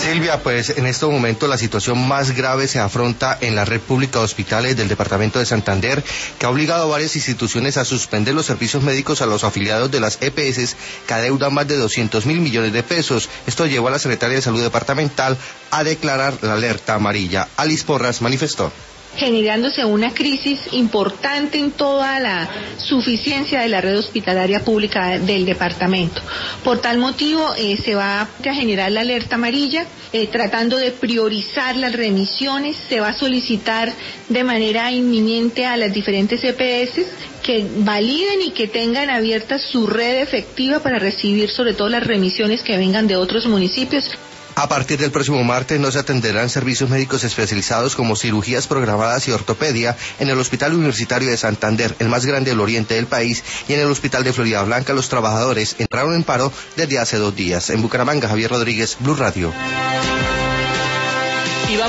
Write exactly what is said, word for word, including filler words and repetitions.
Silvia, pues en este momento la situación más grave se afronta en la red pública de hospitales del departamento de Santander, que ha obligado a varias instituciones a suspender los servicios médicos a los afiliados de las E P S que adeudan más de doscientos mil millones de pesos. Esto llevó a la Secretaria de Salud Departamental a declarar la alerta amarilla. Alice Porras manifestó. Generándose una crisis importante en toda la suficiencia de la red hospitalaria pública del departamento. Por tal motivo, eh, se va a generar la alerta amarilla, eh, tratando de priorizar las remisiones. Se va a solicitar de manera inminente a las diferentes E P S que validen y que tengan abierta su red efectiva para recibir sobre todo las remisiones que vengan de otros municipios. A partir del próximo martes no se atenderán servicios médicos especializados como cirugías programadas y ortopedia en el Hospital Universitario de Santander, el más grande del oriente del país, y en el Hospital de Florida Blanca. Los trabajadores entraron en paro desde hace dos días. En Bucaramanga, Javier Rodríguez, Blue Radio.